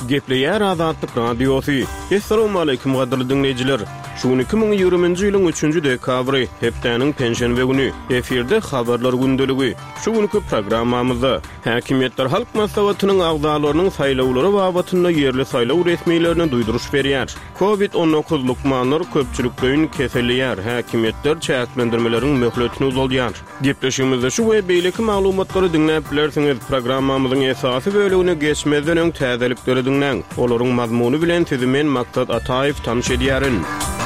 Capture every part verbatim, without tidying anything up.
Gepleýär Azatlyk Radiosu. Assalamu alaykum gaderli dinleyijiler. Şuň iki ming ýygrüminji ýylyň üçünji dekabry, hepdeniň penşenbe güni efirde habarlar gündeligi. Şu günkü programmamyzda häkimetler halk maslahatynyň agdalarynyň saýlawlary babatynda ýerli saýlaw resmiýetlerini duýduruş berýär. covid on dokuz lukmanlar köpçülükden keselýär. Häkimetler çäklendirmeleriň möhletini uzalýar. Gepleşigimizde şu we beýleki maglumatlary dinläp bilersiňiz. Programmamyzyň esasy bölügine geçmezden öň täzelikleri dinläň. Olaryň mazmuny bilen sizi men Maksat Ataýew tanış edýärin.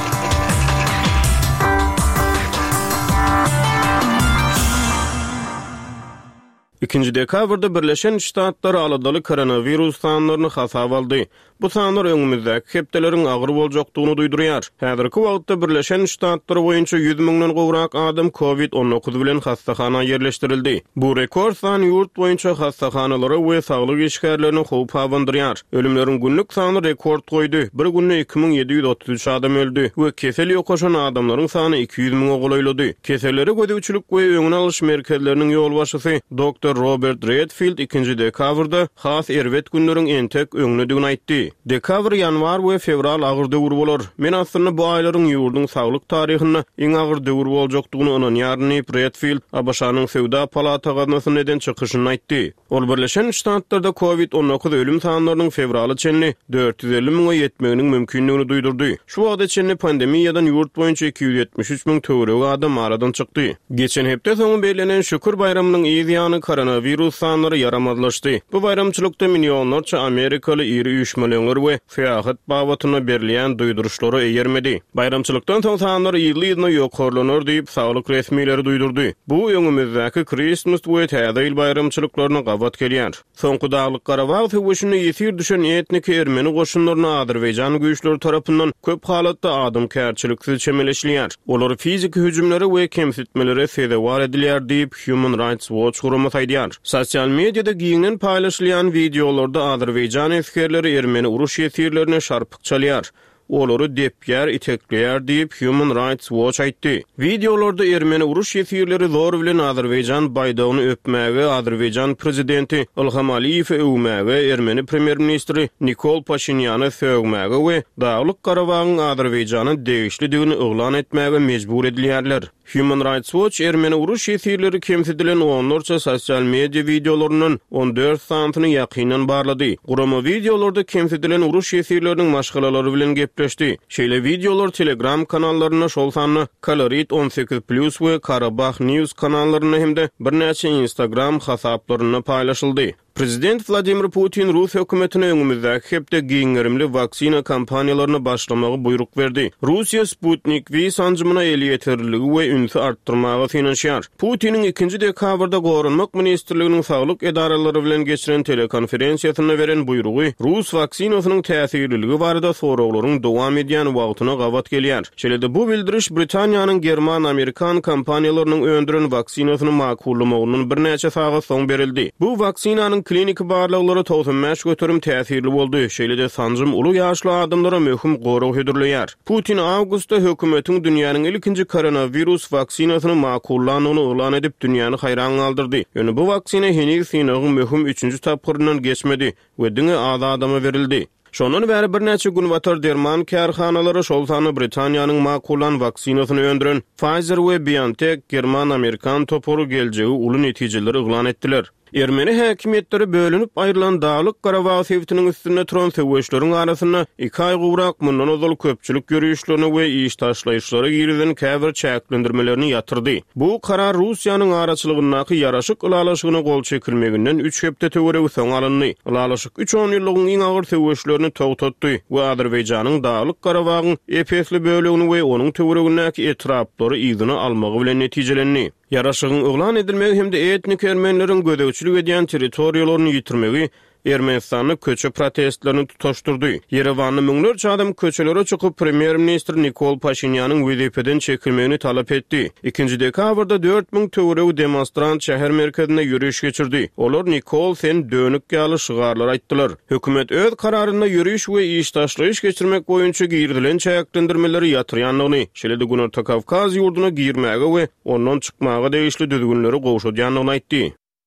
İkinci dekabrda Birleşen Ştatlar aladaly koronavirus sanlaryny hasap aldy. Bu sanlar öňümizde hepdeleriň agyr boljakdygyny duýdurýar. Häzirki wagtda Birleşen Ştatlar boýunça yüz miňden gowrak adam covid on dokuz bilen hastahana yerleşdirildi. Bu rekord san ýurt boýunça hastahanalary we saglyk işgärlerini howp hawandyrýar. Ölümleriň günlük sany rekord goýdy. Bir günde iki bin yedi ýüz otuz üç adam öldü we kesel ýokaşan adamlaryň sany iki ýüz miňe golaýlady. Keselleri gödüçülük we öňüne alyş merkezleriniň ýolbaşçysy doktor Robert Redfield ikinci dekabrda has erwet günleriň entek öňüne aýtdy. Dekabr, yanvar we fevral agyr döwür bolar. Men aslynda bu aýlaryň ýurduň saglyk taryhyny iň agyr döwür boljakdygyny onanýarny Redfield A B Ş'nyň Sewda Palatasyna neden çykyşyny aýtdy. Ol Birleşen Ştatlarda covid on dokuz ölüm sanlarynyň fevraly çenli dört yüz elli miňe ýetmeginiň mümkinligini duýdurdy. Şu wagtda çenli pandemiýadan ýurt boýunça iki ýüz ýetmiş üç miň töwereg adam aradan çykdy. Geçen hepde soňu belirlenen Şükür bayramynyň ýygyny koronavirus sanlary yaramazlaşdy. Bu bayramçylykda milionlarça Amerikaly iri üýşmeleňler we seýahat babatyna berilýän duýduruşlary eýermedi. Bayramçylykdan soň sanlar ýyly-ýyly ýokarlanar diýip saglyk resmiýetleri duýdurdy. Bu öňümizdäki Christmas we täze ýyl bayramçylyklaryna gabat gelýär. Soňky Daglyk Garabag töwüşini ýetir düşen etnik ermeni goşunlaryna Azerbaýjan güýçleri tarapyndan köp halatda adam kärçiliksiz çemeleşilýär. Olar fizik hüjümleri we kemsitmeleri sebäp edilýär diýip Human Rights Watch gurumy saýdýar. Sosial mediada giňen paýlaşylýan videolarda Azerbaýjan eskerleri ermeni uruş ýetirlerini şarpyk çalýar. Olary depýär, itekleýär diýip Human Rights Watch aýtdy. Videolarda ermeni uruş ýetirleri zor bilen Azerbaýjan baýdagyny öpmäge, Azerbaýjan prezidenti Ilham Aliýew öwmäge, ermeni premier ministri Nikol Pashinýany söwmäge we Daglyk Garabagyň Azerbaýjanyň degişlidigini oglan etmäge mejbur edilýärler. Human Rights Watch ermeni uruş ýetirleri kemsedilen onlarça sosial media videolarynyň on dört santyny ýakynan barlady. Gurama videolarda kemsedilen uruş ýetirleriniň maşgalalary bilen gepleşdi. Şeýle videolar Telegram kanallaryna şol sanly Kalorit on sekiz plus we Karabakh News kanallaryna hemde birnäçe Instagram hasaplaryna paýlaşyldy. Prezident Vladimir Putin Rus hökümetine öňümizde hepde giňerimli vaksina kampaniýalaryny başlamagy buyruk berdi. Russiya Sputnik V sanjymyna eli ýeterligi we ünsü artdyrmagy finansiýar. Putiniň ikinci dekabrda Gorunmak ministrliginiň saglyk edaralary bilen geçiren telekonferensiýasynda beren buyrugy Rus vaksinasynyň täsirliligi barada sorawlaryň dowam edýän wagtyna gabat gelýär. Şeýle bu bildiriş Britaniýanyň German Amerikan kampaniýalarynyň öndüren vaksinasyny makullamagynyň birnäçe sagat soň berildi. Bu vaksinanyň klinik barlyklary togstan beş götürüm täsirli boldy. Şeýle-de sanjym uly ýaşly adamlara möhüm goraw hödürleýär. Putin awgustda hökümetiň dünýäniň ilkinji koronavirus vaksinasyny makullanyny elan edip dünýäni haýran galdyrdy. Ýöne bu vaksina heni synagyň möhüm üçünji tapgyryndan geçmedi we diňe az adama berildi. Şondan bäri bir näçe gün watar derman kärhanalary şol sany Britaniýanyň makullan vaksinasyny öndüren Pfizer we BioNTech German Amerikan toporu geljegi uly netijeleri eglan etdiler. Ermeni häkimetleri bölünüp aýrylan Daglyk Garabag sewtiniň üstünde turan söwüşleriň arasyna iki aý gowrak mundan ozal köpçülik görüşlerini we iş taşlaýyşlary girden käbir çäklendirmelerini ýatyrdy. Bu karar Russiýanyň araçylygynaky ýaraşyk ulalaşygyna gol çekilmeginden üç hepde töwereg soň alyndy. Ulalaşyk üç on ýyllygyň iň agyr söwüşlerini togtatdy we Azerbaýjanyň Daglyk Garabagyň epesli bölegini we onuň töweregindäki etraplary ýygyny almagy bilen netijelendi. Yaraşygyň oglan edilmegi hemde etnik ermenileriň gödäwçilik edýän territoriýalaryny ýitirmegi Ermenistanyň köçe protestlerini tutaşdyrdy. Yerewanyň müňlerçe adam köçelere çykyp premier ministr Nikol Pashinýanyň wezipeden çekilmegini talap etdi. ikinji dekabrda dört miň töwereg demonstrant şäher merkezinde ýürüş geçirdi. Olar Nikol sen dönük ýaly şygarlar aýtdylar. Hökümet öz kararynda ýürüş we iş taşlaýyş geçirmek boýunça girdilen çäklendirmeleri ýatyrýanlygyny, şeýle-de Güney Kawkaz ýurduna girmäge we ondan çykmaga degişli düzgünleri gowşadýanlygyny aýtdy.